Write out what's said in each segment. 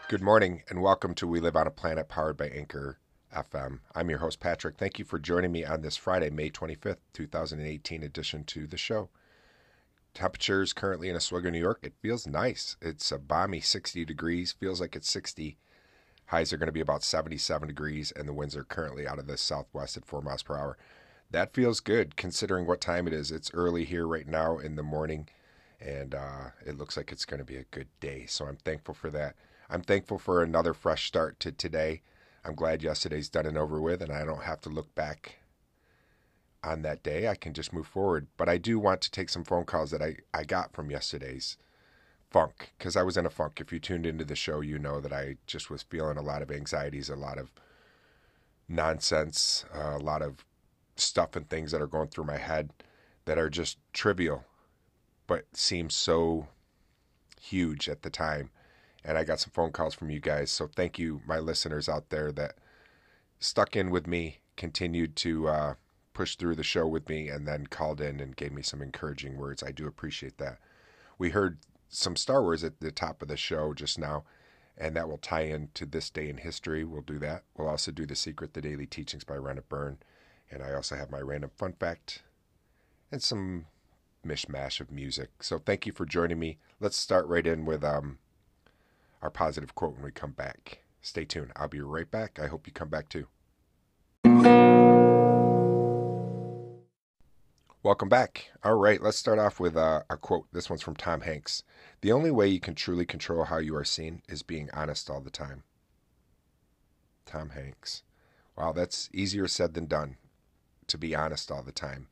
Good morning and welcome to We Live on a Planet powered by Anchor FM. I'm your host, Patrick. Thank you for joining me on this Friday, May 25th, 2018 edition to the show. Temperatures currently in Oswego, New York. It feels nice. It's a balmy 60 degrees. Feels like it's 60. Highs are going to be about 77 degrees, and the winds are currently out of the southwest at 4 miles per hour. That feels good considering what time it is. It's early here right now in the morning, and it looks like it's going to be a good day. So I'm thankful for that. I'm thankful for another fresh start to today. I'm glad yesterday's done and over with, and I don't have to look back on that day. I can just move forward. But I do want to take some phone calls that I got from yesterday's funk, because I was in a funk. If you tuned into the show, you know that I just was feeling a lot of anxieties, a lot of nonsense, a lot of stuff and things that are going through my head that are just trivial, but seem so huge at the time. And I got some phone calls from you guys. So thank you, my listeners out there that stuck in with me, continued to push through the show with me, and then called in and gave me some encouraging words. I do appreciate that. We heard some Star Wars at the top of the show just now, and that will tie into this day in history. We'll do that. We'll also do The Secret, The Daily Teachings by Rhonda Byrne. And I also have my random fun fact and some mishmash of music. So thank you for joining me. Let's start right in with our positive quote when we come back. Stay tuned. I'll be right back. I hope you come back too. Welcome back. All right, let's start off with a quote. This one's from Tom Hanks. The only way you can truly control how you are seen is being honest all the time. Tom Hanks. Wow, that's easier said than done, to be honest all the time.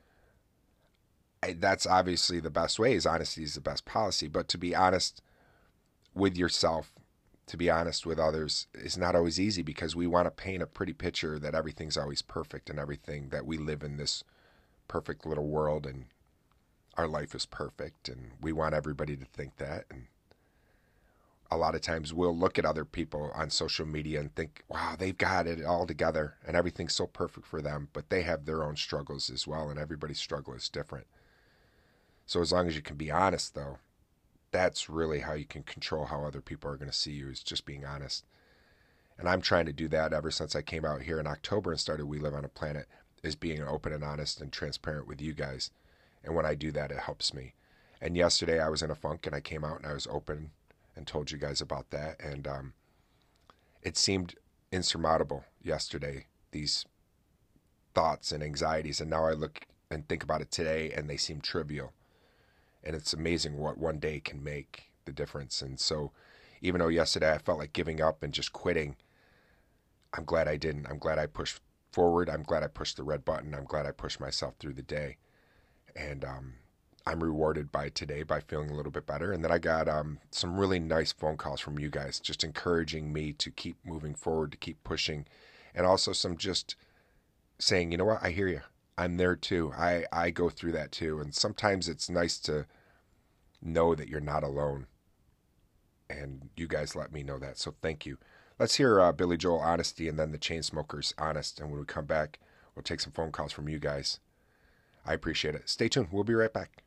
That's obviously the best way, is honesty is the best policy, but to be honest with yourself, to be honest with others, is not always easy, because we want to paint a pretty picture that everything's always perfect and everything, that we live in this perfect little world and our life is perfect, and we want everybody to think that. And a lot of times we'll look at other people on social media and think, wow, they've got it all together and everything's so perfect for them, but they have their own struggles as well, and everybody's struggle is different. So as long as you can be honest, though, that's really how you can control how other people are going to see you, is just being honest. And I'm trying to do that ever since I came out here in October and started We Live on a Planet, is being open and honest and transparent with you guys. And when I do that, it helps me. And yesterday I was in a funk and I came out and I was open and told you guys about that. And it seemed insurmountable yesterday, these thoughts and anxieties. And now I look and think about it today and they seem trivial. And it's amazing what one day can make the difference. And so even though yesterday I felt like giving up and just quitting, I'm glad I didn't. I'm glad I pushed forward. I'm glad I pushed the red button. I'm glad I pushed myself through the day. And I'm rewarded by today by feeling a little bit better. And then I got some really nice phone calls from you guys, just encouraging me to keep moving forward, to keep pushing. And also some just saying, you know what, I hear you. I'm there too. I go through that too. And sometimes it's nice to know that you're not alone. And you guys let me know that. So thank you. Let's hear Billy Joel, Honesty, and then the Chainsmokers, Honest. And when we come back, we'll take some phone calls from you guys. I appreciate it. Stay tuned. We'll be right back.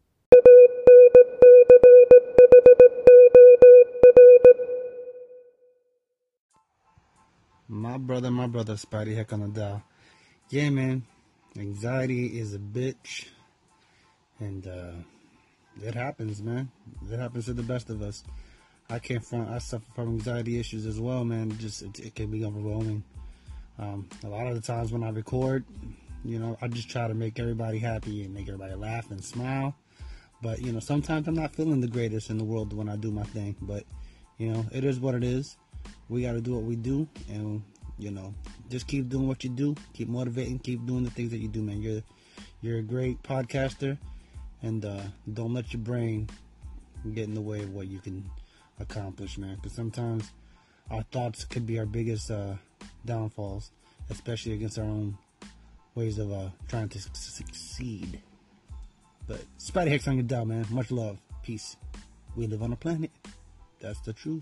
My brother, Spidey Heck on the dial. Yeah, man. Anxiety is a bitch. And it happens, man. It happens to the best of us. I suffer from anxiety issues as well, man. It can be overwhelming. A lot of the times when I record, I just try to make everybody happy and make everybody laugh and smile. But, sometimes I'm not feeling the greatest in the world when I do my thing. But, it is what it is. We got to do what we do. And, just keep doing what you do. Keep motivating. Keep doing the things that you do, man. You're a great podcaster. And don't let your brain get in the way of what you can accomplish, man. Because sometimes our thoughts could be our biggest downfalls, especially against our own ways of trying to succeed. But Spidey Hex on your dial, man. Much love. Peace. We live on a planet. That's the truth.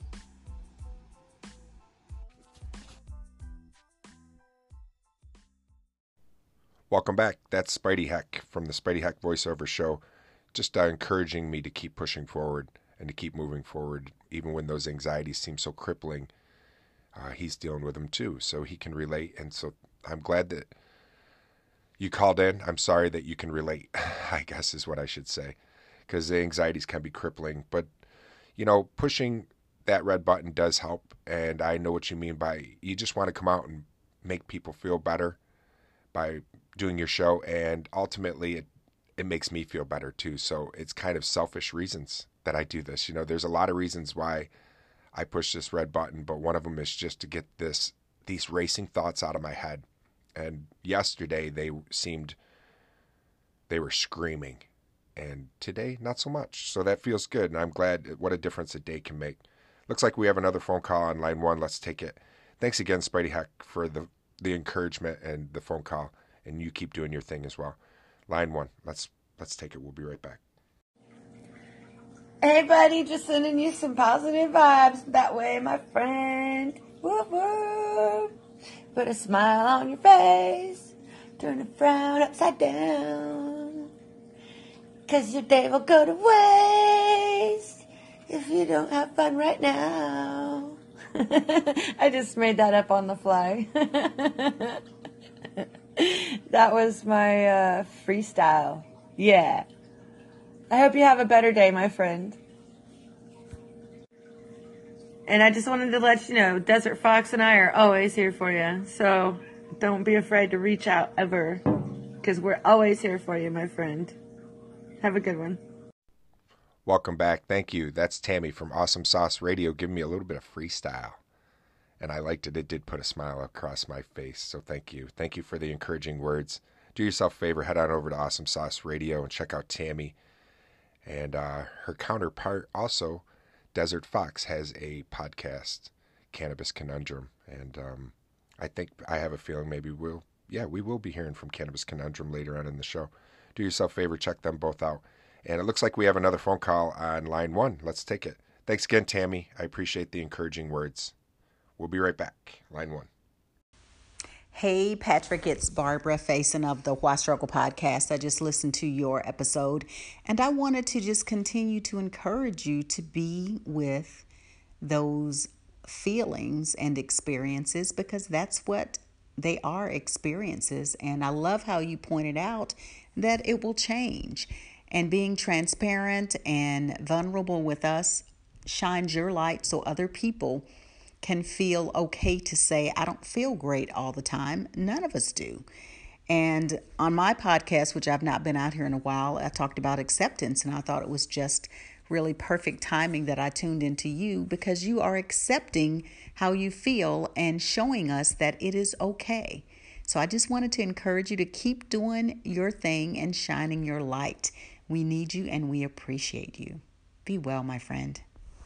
Welcome back. That's Spidey Heck from the Spidey Heck voiceover show. Just encouraging me to keep pushing forward and to keep moving forward, even when those anxieties seem so crippling, he's dealing with them too. So he can relate. And so I'm glad that you called in. I'm sorry that you can relate, I guess is what I should say, because the anxieties can be crippling. But, pushing that red button does help. And I know what you mean by you just want to come out and make people feel better by doing your show. And ultimately, it makes me feel better too. So it's kind of selfish reasons that I do this. There's a lot of reasons why I push this red button, but one of them is just to get these racing thoughts out of my head. And yesterday they were screaming, and today not so much. So that feels good, and I'm glad. What a difference a day can make. Looks like we have another phone call on line 1. Let's take it. Thanks again, Spidey Heck, for the encouragement and the phone call, and you keep doing your thing as well. Line 1. Let's take it. We'll be right back. Hey, buddy, just sending you some positive vibes that way, my friend. Whoop, whoop. Put a smile on your face. Turn a frown upside down. 'Cause your day will go to waste if you don't have fun right now. I just made that up on the fly. That was my freestyle. Yeah. I hope you have a better day, my friend. And I just wanted to let you know, Desert Fox and I are always here for you. So don't be afraid to reach out ever, because we're always here for you, my friend. Have a good one. Welcome back. Thank you. That's Tammy from Awesome Sauce Radio giving me a little bit of freestyle. And I liked it. It did put a smile across my face. So thank you. Thank you for the encouraging words. Do yourself a favor. Head on over to Awesome Sauce Radio and check out Tammy. And her counterpart also, Desert Fox, has a podcast, Cannabis Conundrum. And I have a feeling maybe we will be hearing from Cannabis Conundrum later on in the show. Do yourself a favor. Check them both out. And it looks like we have another phone call on line 1. Let's take it. Thanks again, Tammy. I appreciate the encouraging words. We'll be right back. Line 1. Hey, Patrick, it's Barbara Faison of the Why Struggle podcast. I just listened to your episode, and I wanted to just continue to encourage you to be with those feelings and experiences, because that's what they are, experiences. And I love how you pointed out that it will change. And being transparent and vulnerable with us shines your light so other people can feel okay to say, I don't feel great all the time. None of us do. And on my podcast, which I've not been out here in a while, I talked about acceptance, and I thought it was just really perfect timing that I tuned into you, because you are accepting how you feel and showing us that it is okay. So I just wanted to encourage you to keep doing your thing and shining your light. We need you and we appreciate you. Be well, my friend.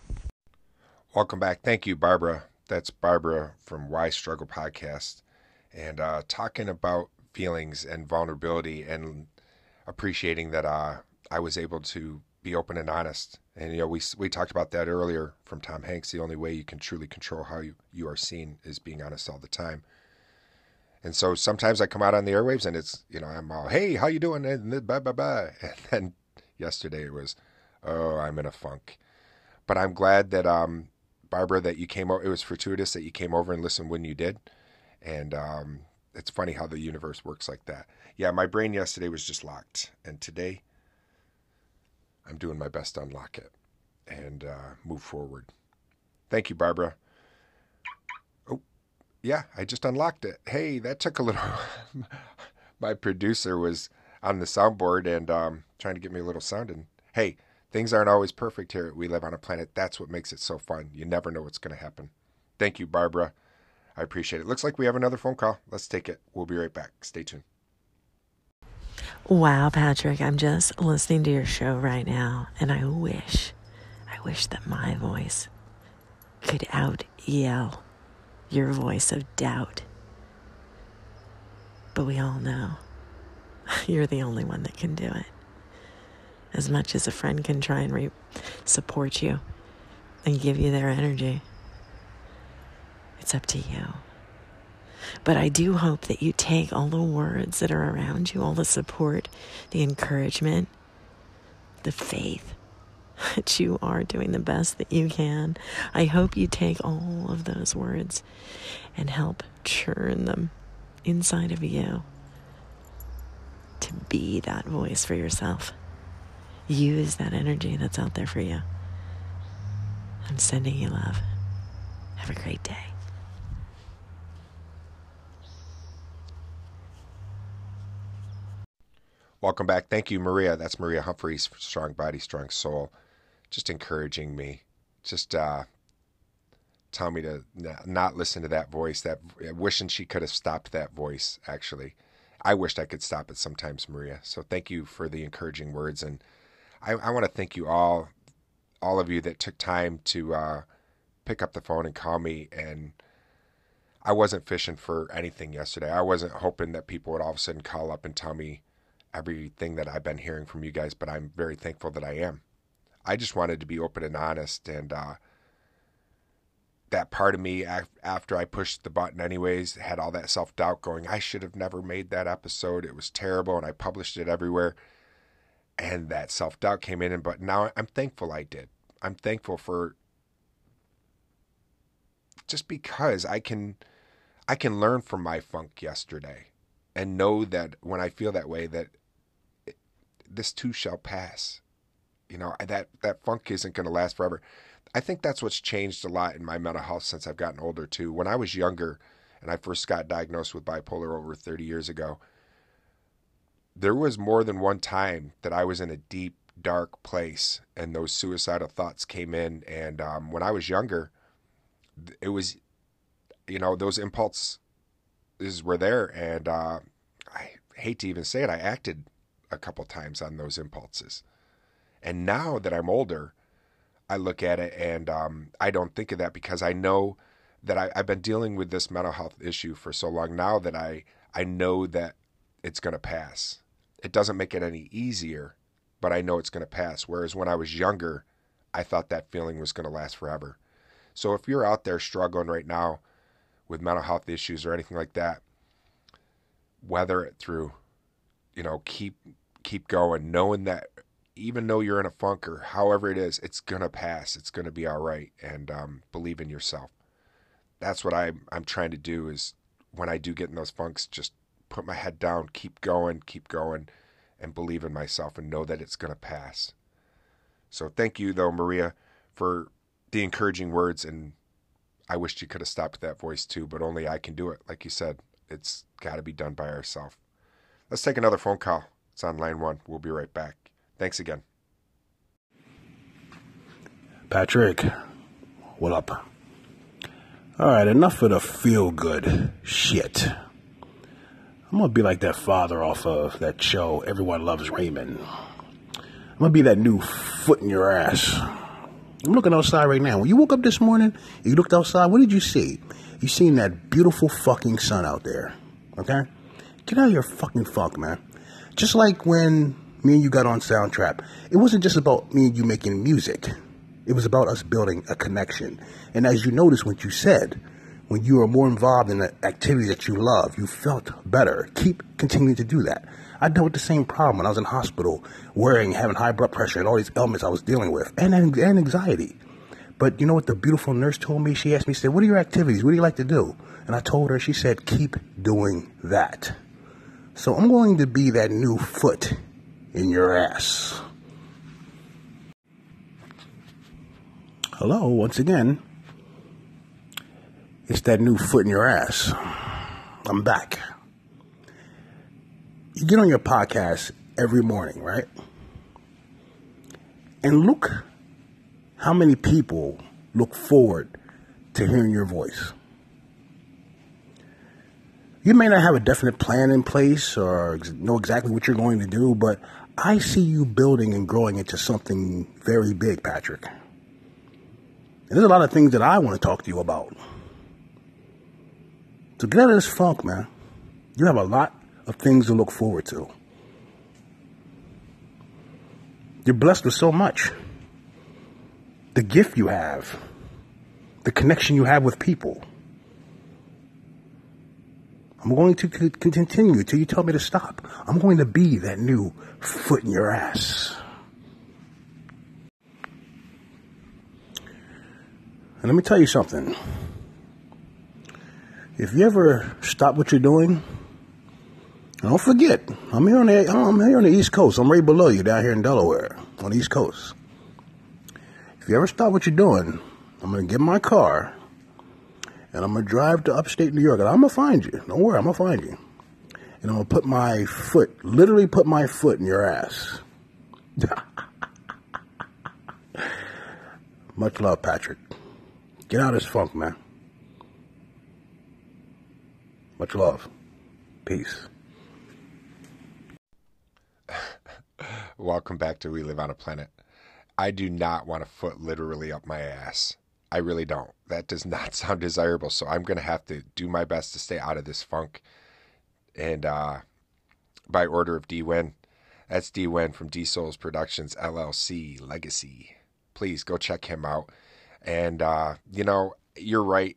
Welcome back. Thank you, Barbara. That's Barbara from Why Struggle podcast. And talking about feelings and vulnerability and appreciating that I was able to be open and honest. And, we talked about that earlier from Tom Hanks. The only way you can truly control how you are seen is being honest all the time. And so sometimes I come out on the airwaves and it's, I'm all, hey, how you doing? And blah, blah, blah. And then yesterday it was, oh, I'm in a funk. But I'm glad that, Barbara, that you came over. It was fortuitous that you came over and listened when you did. And it's funny how the universe works like that. Yeah, my brain yesterday was just locked. And today I'm doing my best to unlock it and move forward. Thank you, Barbara. Oh, yeah, I just unlocked it. Hey, that took a little... My producer was on the soundboard and trying to get me a little sound. And hey, things aren't always perfect here. We live on a planet. That's what makes it so fun. You never know what's going to happen. Thank you, Barbara. I appreciate it. Looks like we have another phone call. Let's take it. We'll be right back. Stay tuned. Wow, Patrick, I'm just listening to your show right now, and I wish that my voice could out-yell your voice of doubt. But we all know you're the only one that can do it. As much as a friend can try and support you and give you their energy, it's up to you. But I do hope that you take all the words that are around you, all the support, the encouragement, the faith, that you are doing the best that you can. I hope you take all of those words and help churn them inside of you to be that voice for yourself. Use that energy that's out there for you. I'm sending you love. Have a great day. Welcome back. Thank you, Maria. That's Maria Humphreys, Strong Body, Strong Soul. Just encouraging me. Just telling me to not listen to that voice. That wishing she could have stopped that voice, actually. I wished I could stop it sometimes, Maria. So thank you for the encouraging words. And I want to thank you all of you that took time to pick up the phone and call me. And I wasn't fishing for anything yesterday. I wasn't hoping that people would all of a sudden call up and tell me everything that I've been hearing from you guys, but I'm very thankful that I am. I just wanted to be open and honest, and that part of me, after I pushed the button anyways, had all that self-doubt going, I should have never made that episode. It was terrible, and I published it everywhere, and that self-doubt came in, but now I'm thankful I did. I'm thankful for just because I can learn from my funk yesterday and know that when I feel that way, that this too shall pass. You know, that funk isn't going to last forever. I think that's what's changed a lot in my mental health since I've gotten older too. When I was younger and I first got diagnosed with bipolar over 30 years ago, there was more than one time that I was in a deep, dark place and those suicidal thoughts came in. And when I was younger, it was, you know, those impulses were there. And I hate to even say it, I acted a couple times on those impulses. And now that I'm older, I look at it and I don't think of that because I know that I've been dealing with this mental health issue for so long now that I know that it's going to pass. It doesn't make it any easier, but I know it's going to pass. Whereas when I was younger, I thought that feeling was going to last forever. So if you're out there struggling right now with mental health issues or anything like that, weather it through. You know, keep going, knowing that even though you're in a funk or however it is, it's going to pass. It's going to be all right. And believe in yourself. That's what I'm trying to do is when I do get in those funks, just put my head down, keep going, and believe in myself and know that it's going to pass. So thank you, though, Maria, for the encouraging words. And I wished you could have stopped that voice, too, but only I can do it. Like you said, it's got to be done by ourselves. Let's take another phone call. It's on line 1. We'll be right back. Thanks again. Patrick, what up? All right, enough of the feel-good shit. I'm going to be like that father off of that show, Everyone Loves Raymond. I'm going to be that new foot in your ass. I'm looking outside right now. When you woke up this morning, you looked outside, what did you see? You seen that beautiful fucking sun out there, okay? Get out of your fucking funk, man. Just like when me and you got on Soundtrap, it wasn't just about me and you making music. It was about us building a connection. And as you noticed what you said, when you are more involved in the activity that you love, you felt better. Keep continuing to do that. I dealt with the same problem when I was in hospital, having high blood pressure and all these ailments I was dealing with, and anxiety. But you know what the beautiful nurse told me? She asked me, she said, what are your activities? What do you like to do? And I told her, she said, keep doing that. So I'm going to be that new foot in your ass. Hello, once again. It's that new foot in your ass. I'm back. You get on your podcast every morning, right? And look how many people look forward to hearing your voice. You may not have a definite plan in place or know exactly what you're going to do, but I see you building and growing into something very big, Patrick. And there's a lot of things that I want to talk to you about. So get out of this funk, man. You have a lot of things to look forward to. You're blessed with so much. The gift you have, the connection you have with people. I'm going to continue till you tell me to stop. I'm going to be that new foot in your ass. And let me tell you something. If you ever stop what you're doing, don't forget, I'm here on the East Coast. I'm right below you down here in Delaware on the East Coast. If you ever stop what you're doing, I'm going to get my car and I'm going to drive to upstate New York and I'm going to find you. Don't worry, I'm going to find you. And I'm going to literally put my foot in your ass. Much love, Patrick. Get out of this funk, man. Much love. Peace. Welcome back to We Live on a Planet. I do not want a foot literally up my ass. I really don't. That does not sound desirable. So I'm going to have to do my best to stay out of this funk. And by order of D. Wynn. That's D. Wynn from D Souls Productions, LLC, Legacy. Please go check him out. And, you're right.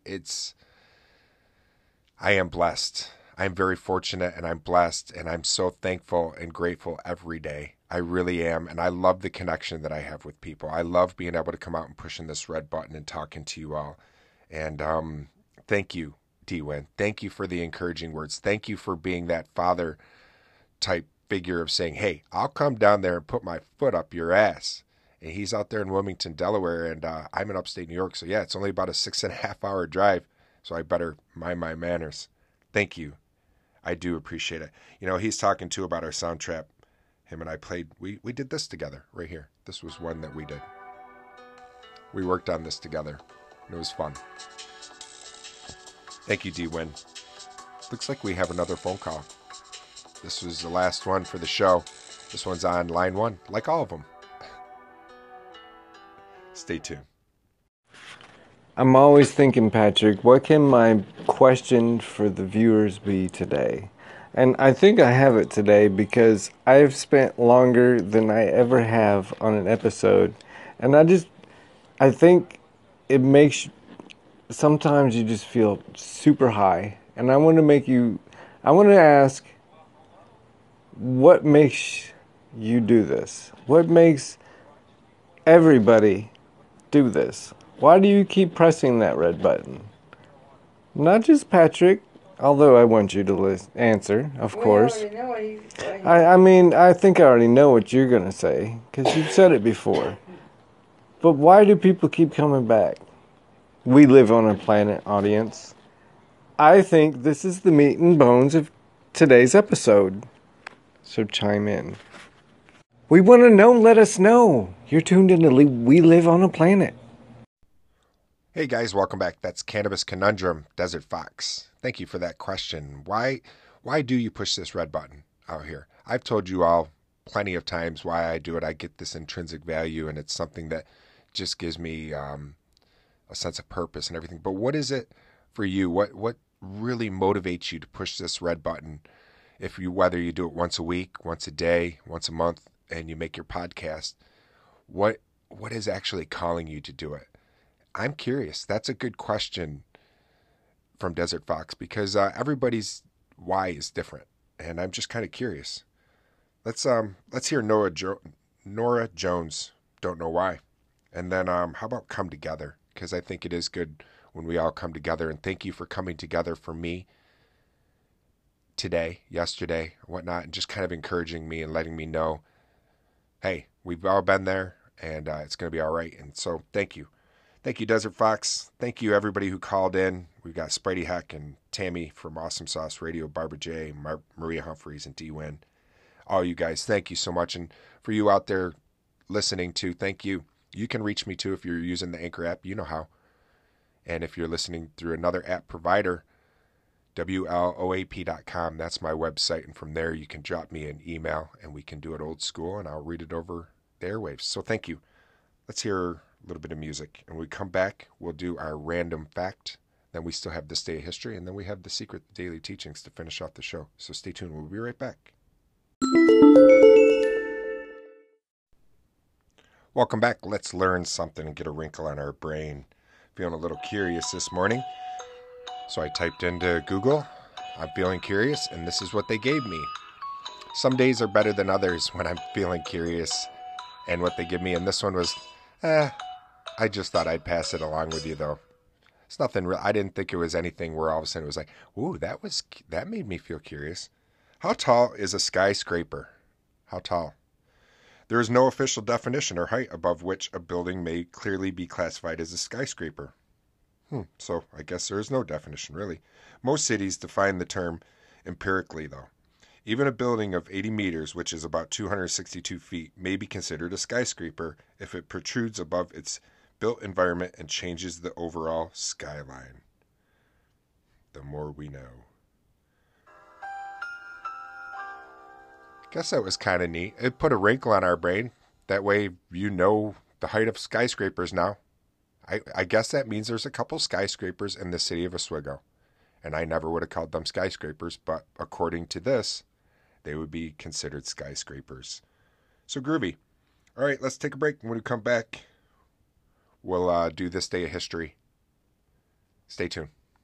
I am blessed. I'm very fortunate and I'm blessed and I'm so thankful and grateful every day. I really am. And I love the connection that I have with people. I love being able to come out and pushing this red button and talking to you all. And thank you, D-Win. Thank you for the encouraging words. Thank you for being that father type figure of saying, hey, I'll come down there and put my foot up your ass. And he's out there in Wilmington, Delaware, and I'm in upstate New York. So yeah, it's only about a 6.5 hour drive. So I better mind my manners. Thank you. I do appreciate it. He's talking too about our soundtrack. Him and I played, we did this together right here. This was one that we did. We worked on this together. And it was fun. Thank you, D-Win. Looks like we have another phone call. This was the last one for the show. This one's on line 1, like all of them. Stay tuned. I'm always thinking, Patrick, what can my question for the viewers be today? And I think I have it today because I've spent longer than I ever have on an episode. And I think it makes, sometimes you just feel super high. And I want to ask, what makes you do this? What makes everybody do this? Why do you keep pressing that red button? Not just Patrick, although I want you to answer, of course. We already know what he's saying. I think I already know what you're going to say, because you've said it before. But why do people keep coming back? We live on a planet, audience. I think this is the meat and bones of today's episode. So chime in. We want to know, let us know. You're tuned into We Live on a Planet. Hey guys, welcome back. That's Cannabis Conundrum, Desert Fox. Thank you for that question. Why do you push this red button out here? I've told you all plenty of times why I do it. I get this intrinsic value and it's something that just gives me a sense of purpose and everything. But what is it for you? What really motivates you to push this red button? Whether you do it once a week, once a day, once a month, and you make your podcast, what is actually calling you to do it? I'm curious. That's a good question from Desert Fox because everybody's why is different, and I'm just kind of curious. Let's hear Nora Jones. Don't know why, and then how about Come Together? Because I think it is good when we all come together. And thank you for coming together for me today, yesterday, whatnot, and just kind of encouraging me and letting me know, hey, we've all been there, and it's going to be all right. And so, thank you. Thank you, Desert Fox. Thank you, everybody who called in. We've got Spidey Heck and Tammy from Awesome Sauce Radio, Barbara J, Maria Humphreys, and D-Win. All you guys, thank you so much. And for you out there listening too, thank you. You can reach me too if you're using the Anchor app. You know how. And if you're listening through another app provider, WLOAP.com, that's my website. And from there, you can drop me an email and we can do it old school and I'll read it over the airwaves. So thank you. Let's hear a little bit of music. And when we come back, we'll do our random fact. Then we still have This Day of History. And then we have the Secret Daily Teachings to finish off the show. So stay tuned. We'll be right back. Welcome back. Let's learn something and get a wrinkle on our brain. Feeling a little curious this morning. So I typed into Google, I'm feeling curious, and this is what they gave me. Some days are better than others when I'm feeling curious. And what they give me, and this one was, I just thought I'd pass it along with you, though. It's nothing real. I didn't think it was anything where all of a sudden it was like, ooh, that made me feel curious. How tall is a skyscraper? How tall? There is no official definition or height above which a building may clearly be classified as a skyscraper. So I guess there is no definition, really. Most cities define the term empirically, though. Even a building of 80 meters, which is about 262 feet, may be considered a skyscraper if it protrudes above its built environment and changes the overall skyline. The more we know. Guess that was kind of neat. It put a wrinkle on our brain. That way you know the height of skyscrapers now. I guess that means there's a couple skyscrapers in the city of Oswego. And I never would have called them skyscrapers, but according to this, they would be considered skyscrapers. So groovy. All right, let's take a break. When we come back, we'll do this day of history. Stay tuned.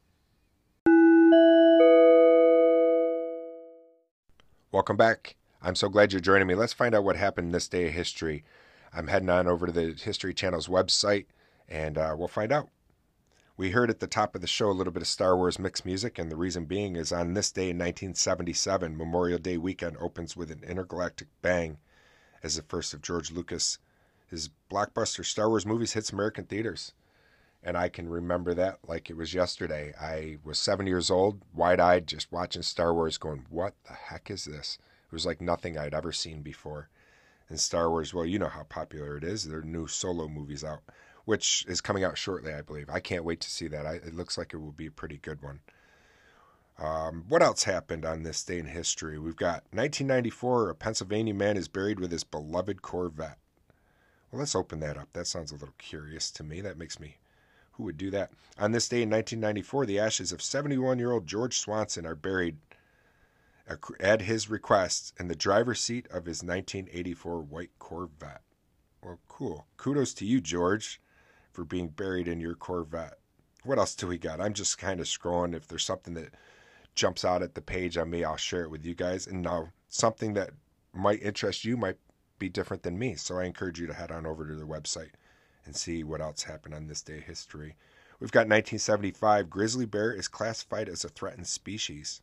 Welcome back. I'm so glad you're joining me. Let's find out what happened this day of history. I'm heading on over to the History Channel's website, and we'll find out. We heard at the top of the show a little bit of Star Wars mixed music, and the reason being is on this day in 1977, Memorial Day weekend opens with an intergalactic bang as the first of George Lucas' his blockbuster Star Wars movies hits American theaters. And I can remember that like it was yesterday. I was 7 years old, wide-eyed, just watching Star Wars going, what the heck is this? It was like nothing I'd ever seen before. And Star Wars, well, you know how popular it is. There are new Solo movies out, which is coming out shortly, I believe. I can't wait to see that. It looks like it will be a pretty good one. What else happened on this day in history? We've got 1994, a Pennsylvania man is buried with his beloved Corvette. Well, let's open that up. That sounds a little curious to me. That makes me... Who would do that? On this day in 1994, the ashes of 71-year-old George Swanson are buried at his request in the driver's seat of his 1984 white Corvette. Well, cool. Kudos to you, George, for being buried in your Corvette. What else do we got? I'm just kind of scrolling. If there's something that jumps out at the page on me, I'll share it with you guys. And now something that might interest you might be different than me. So I encourage you to head on over to their website and see what else happened on this day of history. We've got 1975. Grizzly bear is classified as a threatened species.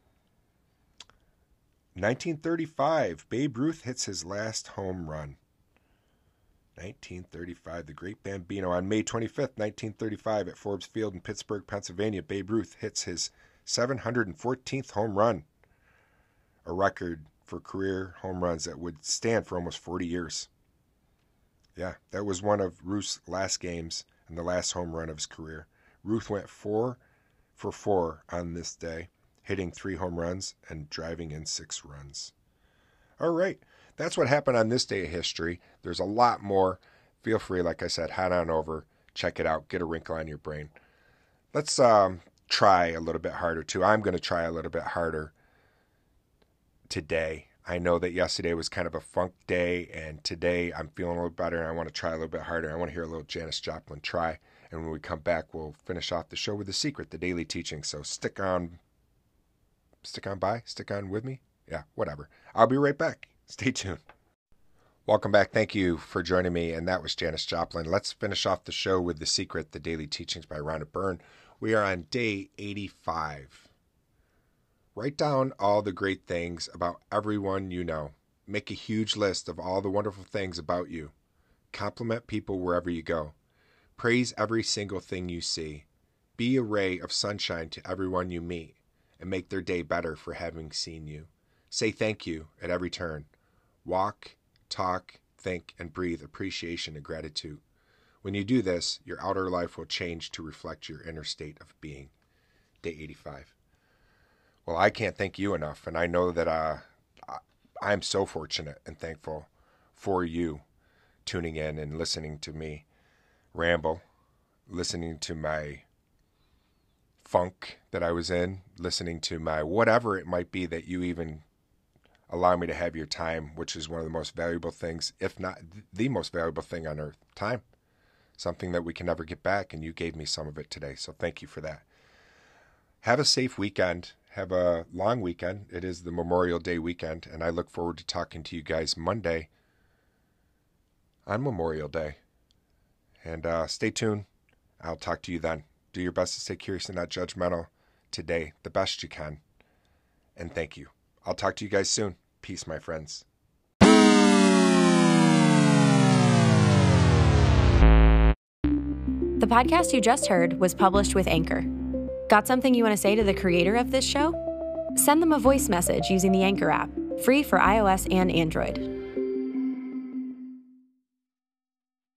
1935. Babe Ruth hits his last home run. 1935. The Great Bambino. On May 25th, 1935, at Forbes Field in Pittsburgh, Pennsylvania, Babe Ruth hits his 714th home run. A record for career home runs that would stand for almost 40 years. Yeah, that was one of Ruth's last games and the last home run of his career. Ruth went 4 for 4 on this day, hitting 3 home runs and driving in 6 runs. All right, that's what happened on this day of history. There's a lot more. Feel free, like I said, head on over, check it out, get a wrinkle on your brain. Let's try a little bit harder, too. I'm going to try a little bit harder today. I know that yesterday was kind of a funk day, and today I'm feeling a little better, and I want to try a little bit harder. I want to hear a little Janis Joplin try, and when we come back, we'll finish off the show with The Secret, the daily teaching. So stick on with me? Yeah, whatever. I'll be right back. Stay tuned. Welcome back. Thank you for joining me, and that was Janis Joplin. Let's finish off the show with The Secret, the daily teachings by Rhonda Byrne. We are on day 85. Write down all the great things about everyone you know. Make a huge list of all the wonderful things about you. Compliment people wherever you go. Praise every single thing you see. Be a ray of sunshine to everyone you meet, and make their day better for having seen you. Say thank you at every turn. Walk, talk, think, and breathe appreciation and gratitude. When you do this, your outer life will change to reflect your inner state of being. Day 85. Well, I can't thank you enough, and I know that I'm so fortunate and thankful for you tuning in and listening to me ramble, listening to my funk that I was in, listening to my whatever it might be that you even allow me to have your time, which is one of the most valuable things, if not the most valuable thing on earth, time. Something that we can never get back, and you gave me some of it today, so thank you for that. Have a safe weekend. Have a long weekend. It is the Memorial Day weekend, and I look forward to talking to you guys Monday on Memorial Day. And stay tuned. I'll talk to you then. Do your best to stay curious and not judgmental today, the best you can. And thank you. I'll talk to you guys soon. Peace, my friends. The podcast you just heard was published with Anchor. Got something you want to say to the creator of this show? Send them a voice message using the Anchor app, free for iOS and Android.